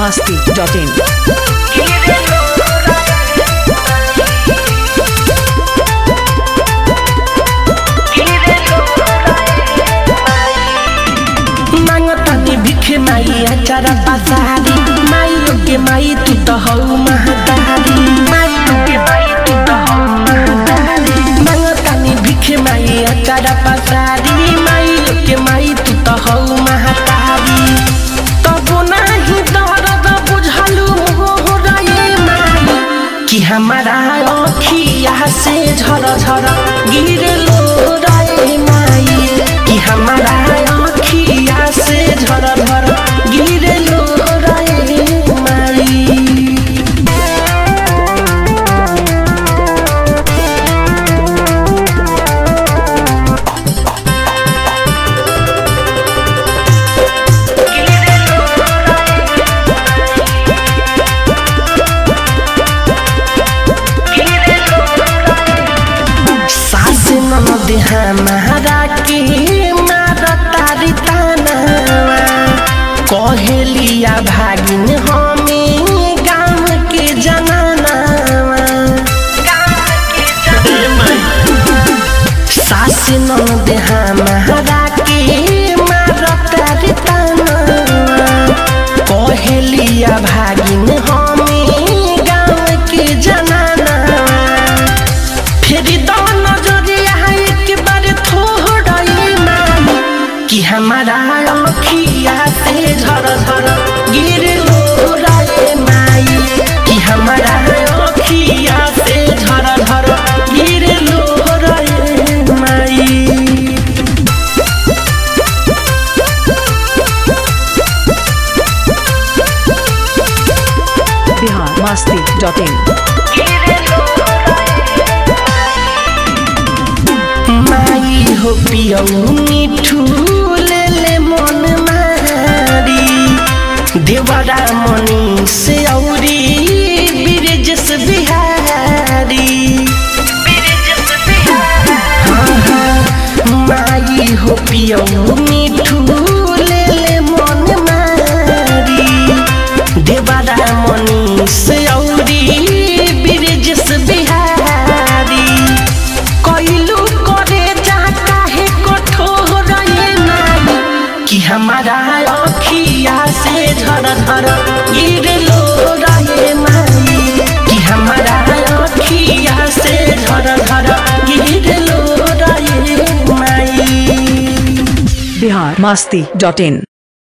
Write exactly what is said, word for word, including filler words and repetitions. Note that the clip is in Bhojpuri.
masti dot in. भिखे माई अचारा पसारी माई के माई तू तो हऊ महतारी माई के माई तू तो हऊ महतारी मंगतानी भिखे माई अचारा पसारी माई के माई तू तो हऊ महतारी तबो नाही दर्द बुझलू हो रे माई कि हमारा अखिया से झर झर गिरलो रे माई कि हमारा अखिया से झर झर गिरलो रे माई। सास ननद हमारा के मारतारी तानावा कहेलिया भागिन हमें गाँव के जनानावा सास ननद हमारा के मारतारी तानावा कहेलिया भागिन हमें गाँव के जनानावा फेरी तो नजरिया एक बार थोड़ा कि हमारा अखिया से झर झर गिरलो रे माई कि हमारा अखिया से झर झर गिरलो रे माई। Bihar masti dot in. माई हो पियऊ मिठू ले ले मन मारी देवरा मनी से औरी बिरजस बिहारी हाँ हाँ माई हो पियऊ मिठू ले ले मन मारी देवरा मनी से औरी बिरजस बिहारी कोइलू करे जाता है कठोर ये नाई कि हमारा अखिया से झर झर गिरलो रे माई कि हमारा अखिया से झर झर गिरलो रे माई। Bihar masti dot in.